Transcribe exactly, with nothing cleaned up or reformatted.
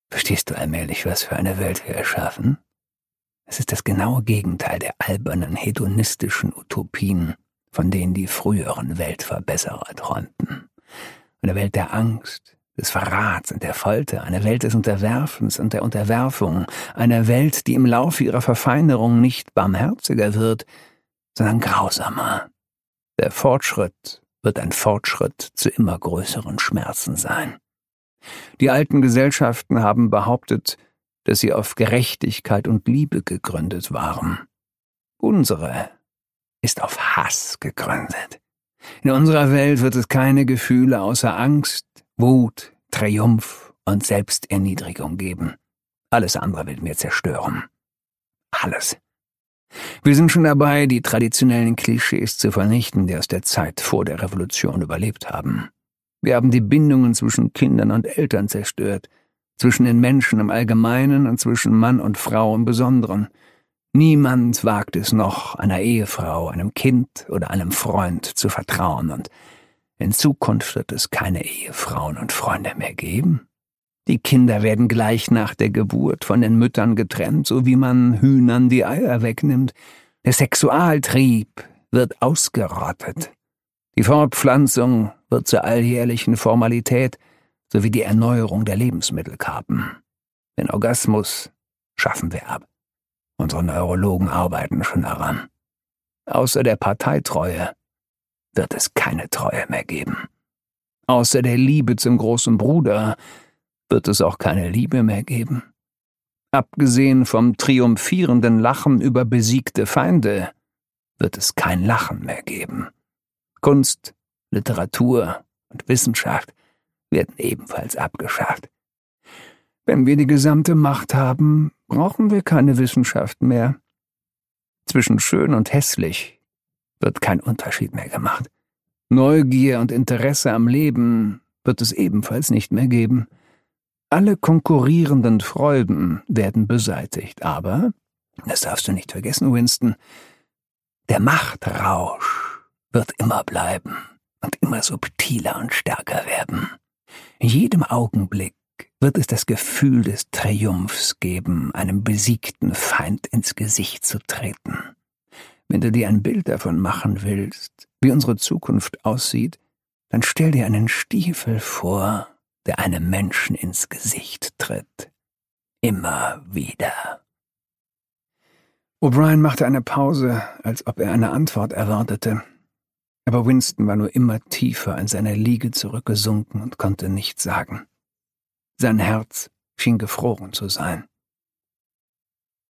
Verstehst du allmählich, was für eine Welt wir erschaffen? Es ist das genaue Gegenteil der albernen, hedonistischen Utopien, von denen die früheren Weltverbesserer träumten. Eine Welt der Angst, des Verrats und der Folter, eine Welt des Unterwerfens und der Unterwerfung, eine Welt, die im Laufe ihrer Verfeinerung nicht barmherziger wird, sondern grausamer. Der Fortschritt wird ein Fortschritt zu immer größeren Schmerzen sein. Die alten Gesellschaften haben behauptet, dass sie auf Gerechtigkeit und Liebe gegründet waren. Unsere ist auf Hass gegründet. In unserer Welt wird es keine Gefühle außer Angst, Wut, Triumph und Selbsterniedrigung geben. Alles andere wird mir zerstören. Alles. Wir sind schon dabei, die traditionellen Klischees zu vernichten, die aus der Zeit vor der Revolution überlebt haben. Wir haben die Bindungen zwischen Kindern und Eltern zerstört, zwischen den Menschen im Allgemeinen und zwischen Mann und Frau im Besonderen. Niemand wagt es noch, einer Ehefrau, einem Kind oder einem Freund zu vertrauen, und in Zukunft wird es keine Ehefrauen und Freunde mehr geben. Die Kinder werden gleich nach der Geburt von den Müttern getrennt, so wie man Hühnern die Eier wegnimmt. Der Sexualtrieb wird ausgerottet. Die Fortpflanzung wird zur alljährlichen Formalität, sowie die Erneuerung der Lebensmittelkarten. Den Orgasmus schaffen wir ab. Unsere Neurologen arbeiten schon daran. Außer der Parteitreue wird es keine Treue mehr geben. Außer der Liebe zum großen Bruder wird es auch keine Liebe mehr geben. Abgesehen vom triumphierenden Lachen über besiegte Feinde wird es kein Lachen mehr geben. Kunst, Literatur und Wissenschaft werden ebenfalls abgeschafft. Wenn wir die gesamte Macht haben, brauchen wir keine Wissenschaft mehr. Zwischen schön und hässlich wird kein Unterschied mehr gemacht. Neugier und Interesse am Leben wird es ebenfalls nicht mehr geben. Alle konkurrierenden Freuden werden beseitigt, aber, das darfst du nicht vergessen, Winston, der Machtrausch wird immer bleiben und immer subtiler und stärker werden. In jedem Augenblick wird es das Gefühl des Triumphs geben, einem besiegten Feind ins Gesicht zu treten. Wenn du dir ein Bild davon machen willst, wie unsere Zukunft aussieht, dann stell dir einen Stiefel vor, der einem Menschen ins Gesicht tritt. Immer wieder. O'Brien machte eine Pause, als ob er eine Antwort erwartete. Aber Winston war nur immer tiefer in seiner Liege zurückgesunken und konnte nichts sagen. Sein Herz schien gefroren zu sein.